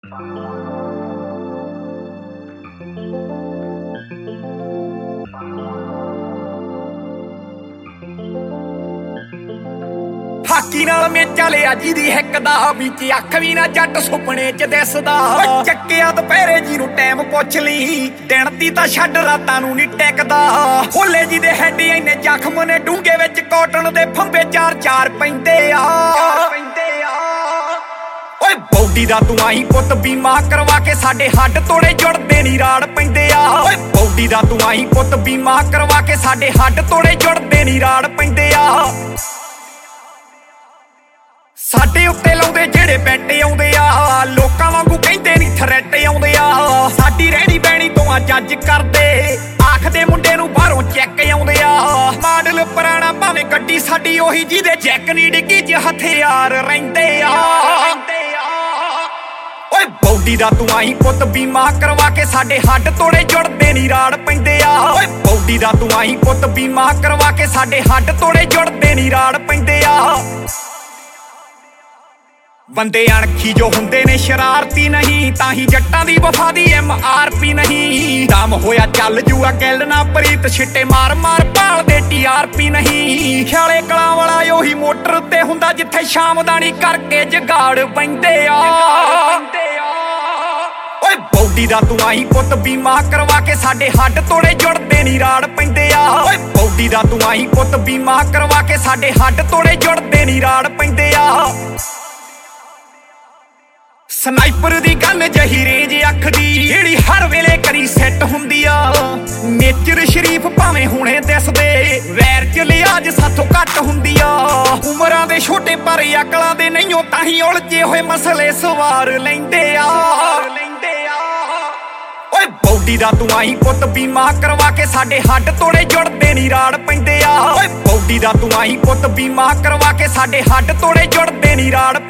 Hockey ਨਾਲ ਮੇਚਾ ਲਿਆ ਜਿਹਦੀ ਹਿੱਕ ਦਾ ਵਿੱਚ ਅੱਖ ਵੀ ਨਾ ਜੱਟ ਸੁਪਨੇ ਚ ਦਿਸਦਾ। ਚੱਕਿਆ ਦੁਪਹਿਰੇ ਜੀ ਨੂੰ ਟਾਈਮ ਪੁੱਛ ਲਈ, ਦਿਨ ਦੀ ਤਾਂ ਛੱਡ ਰਾਤਾਂ ਨੂੰ ਨੀ ਟਿਕਦਾ। ਹੋਲੇ ਜੀ ਦੇ ਹੈਡੀ ਇੰਨੇ ਜ਼ਖਮ ਨੇ ਡੂੰਘੇ ਵਿੱਚ ਕਾਟਨ ਦੇ ਫੰਬੇ ਚਾਰ ਚਾਰ ਪੈਂਦੇ ਆ। ਓਏ ਬੌਡੀ ਦਾ ਤੂੰ ਆਈ ਪੁੱਤ ਬੀਮਾ ਕਰਵਾ ਕੇ ਸਾਡੇ ਹੱਡ ਤੋੜੇ ਜੁੜਦੇ ਨੀ ਰਾੜ ਪੈਂਦੇ ਆ। ਓਏ ਬੌਡੀ ਦਾ ਤੂੰ ਆਈ ਪੁੱਤ ਬੀਮਾ ਕਰਵਾ ਕੇ ਸਾਡੇ ਹੱਡ ਤੋੜੇ ਜੁੜਦੇ ਨੀ ਰਾੜ ਪੈਂਦੇ ਆ। ਸਾਡੇ ਉੱਤੇ ਲਾਉਂਦੇ ਜਿਹੜੇ ਬੈਟੇ ਆਉਂਦੇ ਆ, ਲੋਕਾਂ ਵਾਂਗੂ ਕਹਿੰਦੇ ਨੀ ਥਰੈਟ ਆਉਂਦੇ ਆ। ਸਾਡੀ ਰਹਿਣੀ ਬਹਿਣੀ ਤੋਂ ਜੱਜ ਕਰਦੇ, ਆਖਦੇ ਮੁੰਡੇ ਨੂੰ ਬਾਹਰੋਂ ਚੈੱਕ ਆਉਂਦੇ ਆ। ਮਾਡਲ ਪੁਰਾਣਾ ਭਾਵੇਂ ਗੱਡੀ ਸਾਡੀ ਉਹੀ ਜਿਹਦੇ ਜੈਕ ਨੀ ਡਿੱਗੀ ਚ ਹਥਿਆਰ ਰਹਿੰਦੇ ਆ। ਓਏ ਬੌਡੀ ਦਾ ਤੂੰ ਆਈ ਪੁੱਤ ਬੀਮਾ ਕਰਵਾ ਕੇ ਸਾਡੇ ਹੱਡ ਤੋੜੇ ਜੁੜਦੇ ਨੀ ਰਾੜ ਪੈਂਦੇ ਆ। ਓਏ ਬੌਡੀ ਦਾ ਤੂੰ ਆਈ ਪੁੱਤ ਬੀਮਾ ਕਰਵਾ ਕੇ ਸਾਡੇ ਹੱਡ ਤੋੜੇ ਜੁੜਦੇ ਨੀ ਰਾੜ ਪੈਂਦੇ ਆ। ਬੰਦੇ ਅਣਖੀ ਜੋ ਹੁੰਦੇ ਨੇ ਸ਼ਰਾਰਤੀ ਨਹੀਂ, ਤਾਂ ਹੀ ਜੱਟਾਂ ਦੀ ਵਫਾ ਦੀ MRP ਨਹੀਂ। ਦਮ ਹੋਇਆ ਚੱਲ ਜੂਆ ਗਿੱਲ ਨਾ ਪ੍ਰੀਤ, ਛਿੱਟੇ ਮਾਰ ਮਾਰ ਭਾਲਦੇ TRP ਨਹੀਂ। ਖਿਆਲੇ ਕਲਾਂ ਵਾਲਾ ਉਹੀ ਮੋਟਰ ਤੇ ਹੁੰਦਾ ਜਿੱਥੇ ਸ਼ਾਮਦਾਨੀ ਕਰਕੇ ਜਗਾੜ ਪੈਂਦੇ ਆ। ਓਏ ਬੌਡੀ ਦਾ ਤੂੰ ਆਈ ਪੁੱਤ ਬੀਮਾ ਕਰਵਾ ਕੇ ਸਾਡੇ ਹੱਡ ਤੋੜੇ ਜੁੜਦੇ ਨੀ ਰਾੜ ਪੈਂਦੇ ਆ। ਓਏ ਬੌਡੀ ਦਾ ਤੂੰ ਆਈ ਪੁੱਤ ਬੀਮਾ ਕਰਵਾ ਕੇ ਸਾਡੇ ਹੱਡ ਤੋੜੇ ਜੁੜਦੇ ਨੀ ਰਾੜ ਪੈਂਦੇ ਆ। ਸਨਾਈਪਰ ਦੀ ਗਨ ਜਹੀ ਰੇਂਜ ਅੱਖ ਦੀ, ਜਿਹੜੀ ਹਰ ਵੇਲੇ ਕਰੀ ਸੈੱਟ ਹੁੰਦੀ ਆ। ਨੇਚਰ ਸ਼ਰੀਫ ਭਾਵੇਂ ਹੁਣੇ ਦਿਸਦੇ, ਵੈਰ ਚ ਲਿਆਜ ਸਾਥੋਂ ਘੱਟ ਹੁੰਦੀ ਆ। ਉਮਰਾਂ ਦੇ ਛੋਟੇ ਪਰ ਅਕਲਾਂ ਦੇ ਨਹੀਂਓ, ਤਾਂ ਹੀ ਉਲਝੇ ਹੋਏ ਮਸਲੇ ਸਵਾਰ ਲੈਂਦੇ ਆ। ਓਏ ਬੌਡੀ ਦਾ ਤੂੰ ਆਈ ਪੁੱਤ ਬੀਮਾ ਕਰਵਾ ਕੇ ਸਾਡੇ ਹੱਡ ਤੋੜੇ ਜੁੜਦੇ ਨੀ ਰਾੜ ਪੈਂਦੇ ਆ। ਓਏ ਬੌਡੀ ਦਾ ਤੂੰ ਆਈ ਪੁੱਤ ਬੀਮਾ ਕਰਵਾ ਕੇ ਸਾਡੇ ਹੱਡ ਤੋੜੇ ਜੁੜਦੇ ਨੀ ਰਾੜ